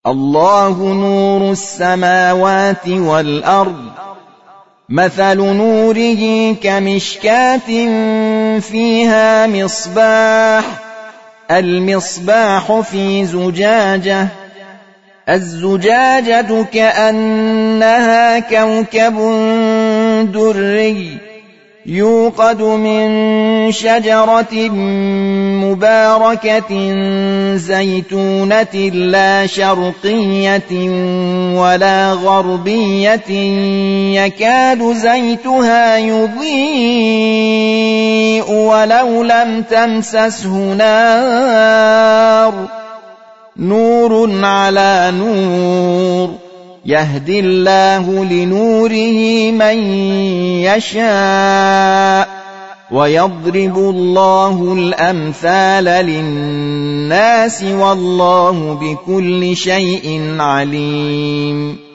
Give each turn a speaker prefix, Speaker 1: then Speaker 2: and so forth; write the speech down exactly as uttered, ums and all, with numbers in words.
Speaker 1: الله نور السماوات والأرض مثل نوره كمشكاة فيها مصباح المصباح في زجاجة الزجاجة كأنها كوكب دري يوقد من شجرة مباركة زيتونة لا شرقية ولا غربية يكاد زيتها يضيء ولو لم تمسسه نار نور على نور يهدي الله لنوره من يشاء ويضرب الله الأمثال للناس والله بكل شيء عليم